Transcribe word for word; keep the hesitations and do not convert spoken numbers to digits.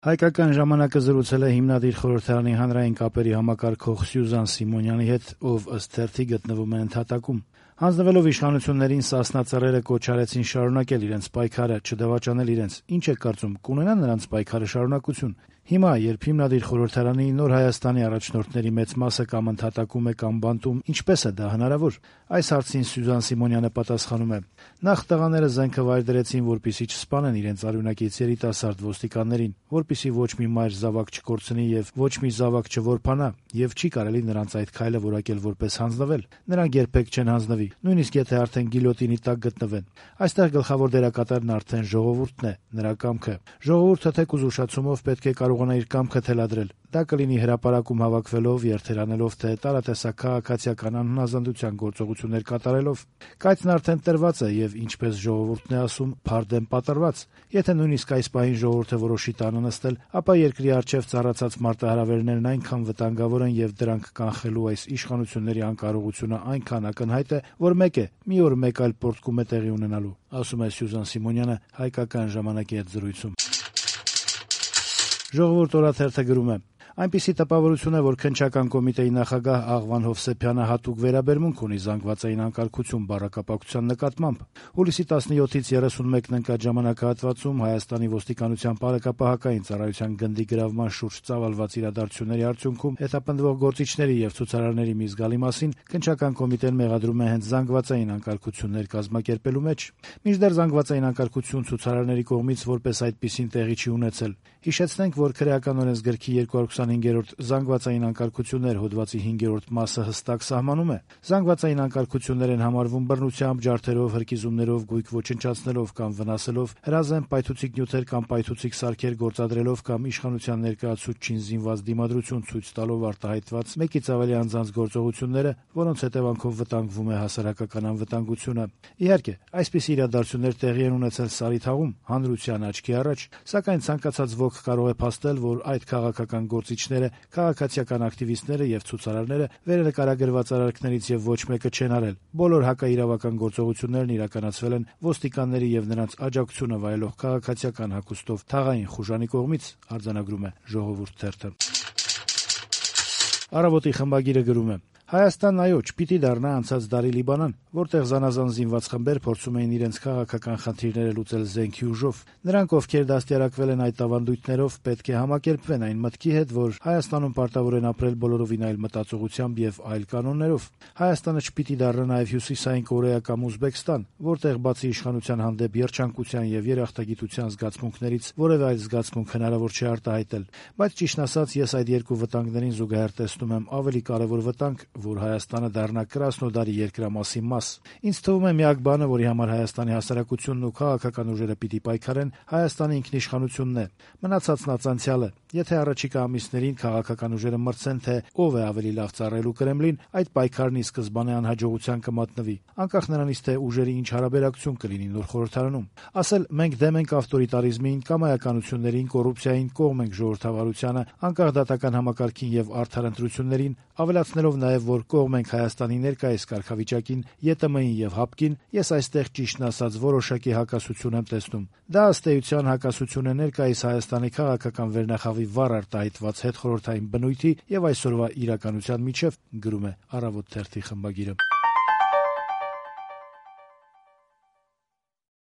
Հայկական ժամանակը զրուցել է հիմնադիր խորհրդարանի հանրային կապերի համակարգող Սյուզան Սիմոնյանի հետ, ով ըստ թերթի գտնվում է ընդհատակում։ Հանձնվելով իշխանություններին, Սասնա ծռերը կոչ արեցին շարունակել իրենց պայքարը, չդավաճանել իրենց։ Ինչ է կարծում, կունենա նրանց պայքարը շարունակություն։ Հիմա, երբ հիմնադիր խորհրդարանի Նոր Հայաստանի առաջնորդների մեծ մասը կամ ընդհատակում է կամ բանտում, ինչպես է դա հնարավոր։ Այս հարցին Սյուզան Սիմոնյանը պատասխանում է. նախ տղաները զենքը վայր դրեցին, որպեսզի չսպանեն իրենց արյունակից երիտասարդ ոստիկաններին, որպեսզի ոչ մի մայր զավակ չկորցնի եւ ոչ մի զավակ չորփանա, եւ չի կարելի նրանց այդ քայլը որակել որպես հանձնվել։ Նրանք երբեք չեն հանձնվի, նույնիսկ եթե արդեն գիլյոտինի տակ գտնվեն։ Այստեղ գլխավոր դերակատարն արդեն ժողովուրդն է, նրա կամքը։ Ժողովուրդը թեկուզ ուշացումով պետք է կարողանա իր կամքը թելադրել։ Դա կլինի հրապարակում հավաքվելով, երթերանելով, թե տարատեսակ քաղաքացիական անհնազանդության գործողություններ կատարելով։ Կայծն արդեն տրված է եւ, ինչպես ժողովուրդն է ասում, փարդեն պատրված։ Եթե նույնիսկ այս պահին ժողովուրդը որոշի տանը նստել, ապա երկրի առջև ծառացած մարտահրավերներն այնքան վտանգավոր են եւ դրանք կանխելու այս իշխանությունների անկարողությունը այնքան ակնհայտ է, որ մեկ է, մի օր մեկ այլ պոռթկում է տեղի ունենալու, ասում է Սյուզան Սիմոնյանը Հայկական ժամանակի հետ զրույցում։ Ժողովուրդ օրաթերթը գրում է. Այնպիսի տպավորություն է, որ քննչական կոմիտեի նախագահ Աղվան Հովսեփյանը հատուկ վերաբերմունք ունի զանգվածային անկարգություն բառակապակցության նկատմամբ։ Հուլիսի տասնյոթից երեսունմեկն ընկած ժամանակահատվածում Հայաստանի ոստիկանության բառակապահական ծառայության գնդի գրավման շուրջ ծավալված իրադարձությունների արդյունքում հետապնդվող գործիչների եւ ցուցարարների մի զգալի մասին քննչական կոմիտեն մեղադրում է հենց զանգվածային անկարգություններ կազմակերպելու մեջ։ Մինչդեռ զանգվածային անկարգություն ցուցարարների կողմից որպես այդպիսին տեղի չի ունեցել։ Հիշեցնենք, որ քրեական օրենսգրքի երկրորդ քսանհինգերորդ զանգվածային անկարգություններ հոդվածի հինգերորդ մասը հստակ սահմանում է. զանգվածային անկարգություններ են համարվում բռնությամբ, ջարդերով, հրկիզումներով, գույք ոչնչացնելով կամ վնասելով, հրազեն պայթուցիկ նյութեր կամ պայթուցիկ սարքեր գործադրելով կամ իշխանության ներկայացուցչին զինված դիմադրություն ցույց տալով արտահայտված մեկից ավելի անձանց գործողությունները, որոնց հետևանքով վտանգվում է հասարակական անվտանգությունը։ Իհարկե, այսպիսի իրադարձություններ տեղի են ունեցել Սարիթաղում, հանրության աչքի առաջ, սակայն ցանկացած ոք կարող է փաստել, որ այդ քաղաքական գործիչները, քաղաքացիական ակտիվիստները եւ ցուցարարները վերնկարագրված արարքներից եւ ոչ մեկը չեն արել։ Բոլոր հակաիրավական գործողություններն իրականացվել են ոստիկանների եւ նրանց աջակցությունը վայելող քաղաքացիական հագուստով թաղային խուժանի կողմից, արձանագրում է Ժողովուրդ թերթը։ Առավոտի խմբագիրը գրում է. Հայաստանն այո, չպիտի դառնա անցած դարի Լիբանան, որտեղ զանազան զինված խմբեր փորձում էին իրենց քաղաքական խնդիրները լուծել զենքի ուժով։ Նրանք, ովքեր դաստիարակվել են այդ ավանդույթներով, պետք է համակերպվեն այն մտքի հետ, որ Հայաստանում պարտավոր են ապրել բոլորովին այլ մտածողությամբ եւ այլ կանոններով։ Հայաստանը չպիտի դառնա նաեւ Հյուսիսային Կորեա կամ Ուզբեկստան, որտեղ բացի իշխանության հանդեպ երջանկության եւ երախտագիտության զգացմունքներից որևէ այլ զգացմունք հնարավոր չէ արտահայտել։ Բայց ճիշտն ասած, ես այդ երկու վտանգներին զուգահեռ տեսնում եմ ավելի կարեւոր վտանգ, որ Հայաստանը դառնա Կրասնոդարի երկրամասի մաս։ Ինձ թվում է միակ բանը, որի համար Հայաստանի հասարակությունն ու քաղաքական ուժերը պիտի պայքարեն, Հայաստանի ինքնիշխանությունն է։ Մնացածն անցյալ է։ Եթե առաջիկա ամիսներին քաղաքական ուժերը մրցեն, թե ով է ավելի լավ ծառայելու Կրեմլին, այդ պայքարն ի սկզբանե անհաջողության կմատնվի, անկախ նրանից, թե ուժերի ինչ հարաբերակցություն կլինի նոր խորհրդարանում։ Ասել մենք դեմ ենք ավտորիտարիզմին, կամայականություններին, կոռուպցիային, կողմ ենք ժողովրդավարությանը, անկախ դատական համակարգին եւ արդար ընտրություններին, ավելացնելով նաեւ, որ կողմ ենք Հայաստանի ներկայիս կարգավիճակին, ԵՏՄ-ին եւ ՀԱՊԿ-ին, ես այստեղ ճիշտն ասած որոշակի հակասություն եմ տեսնում։ Դա ըստ էության հակասություն է ներկայիս Հայաստանի քաղաքական վերնախավի վառ արտահայտված հետխորհրդային բնույթի եւ այսօրվա իրականության միջեւ, գրում է Առավոտ թերթի խմբագիրը։